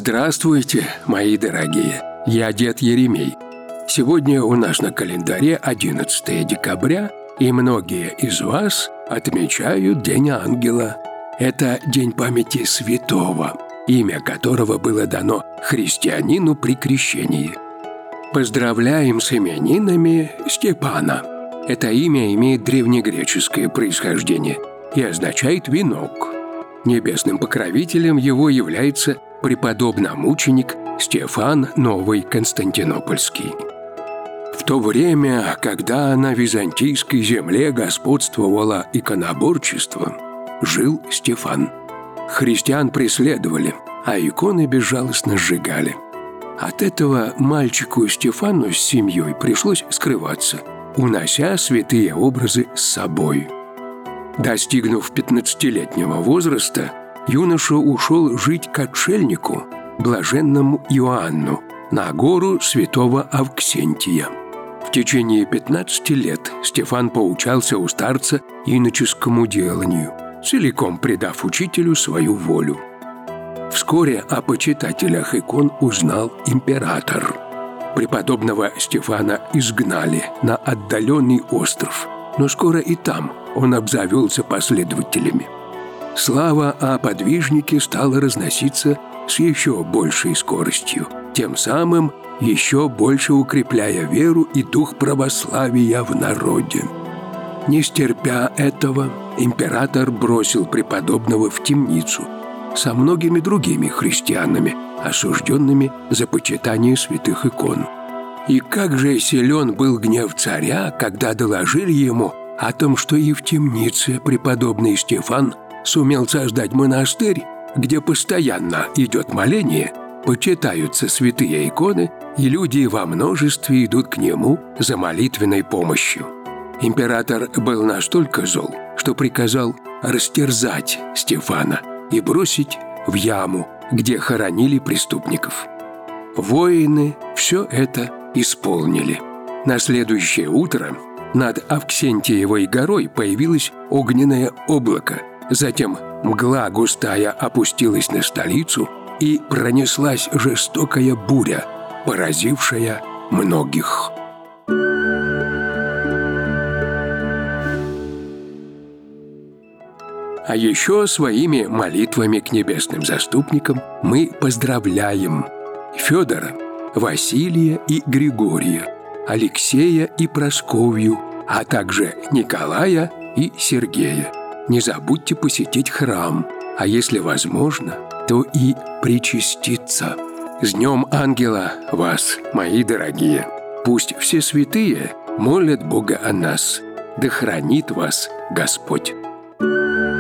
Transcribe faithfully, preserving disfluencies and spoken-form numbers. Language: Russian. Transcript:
Здравствуйте, мои дорогие! Я дед Еремей. Сегодня у нас на календаре одиннадцатое декабря, и многие из вас отмечают День Ангела. Это день памяти святого, имя которого было дано христианину при крещении. Поздравляем с именинами Степана. Это имя имеет древнегреческое происхождение и означает «венок». Небесным покровителем его является преподобномученик Стефан Новый Константинопольский. В то время, когда на византийской земле господствовало иконоборчество, жил Стефан. Христиан преследовали, а иконы безжалостно сжигали. От этого мальчику Стефану с семьей пришлось скрываться, унося святые образы с собой. Достигнув пятнадцатилетнего возраста, юноша ушел жить к отшельнику, блаженному Иоанну, на гору святого Авксентия. В течение пятнадцати лет Стефан поучался у старца иноческому деланию, целиком предав учителю свою волю. Вскоре о почитателях икон узнал император. Преподобного Стефана изгнали на отдаленный остров, но скоро и там он обзавелся последователями. Слава о подвижнике стала разноситься с еще большей скоростью, тем самым еще больше укрепляя веру и дух православия в народе. Не стерпя этого, император бросил преподобного в темницу со многими другими христианами, осужденными за почитание святых икон. И как же силен был гнев царя, когда доложили ему о том, что и в темнице преподобный Стефан сумел создать монастырь, где постоянно идет моление, почитаются святые иконы, и люди во множестве идут к нему за молитвенной помощью. Император был настолько зол, что приказал растерзать Стефана и бросить в яму, где хоронили преступников. Воины все это исполнили. На следующее утро над Авксентиевой горой появилось огненное облако. Затем мгла густая опустилась на столицу, и пронеслась жестокая буря, поразившая многих. А еще своими молитвами к небесным заступникам мы поздравляем Федора, Василия и Григория, Алексея и Просковью, а также Николая и Сергея. Не забудьте посетить храм, а если возможно, то и причаститься. С Днем Ангела вас, мои дорогие! Пусть все святые молят Бога о нас, да хранит вас Господь!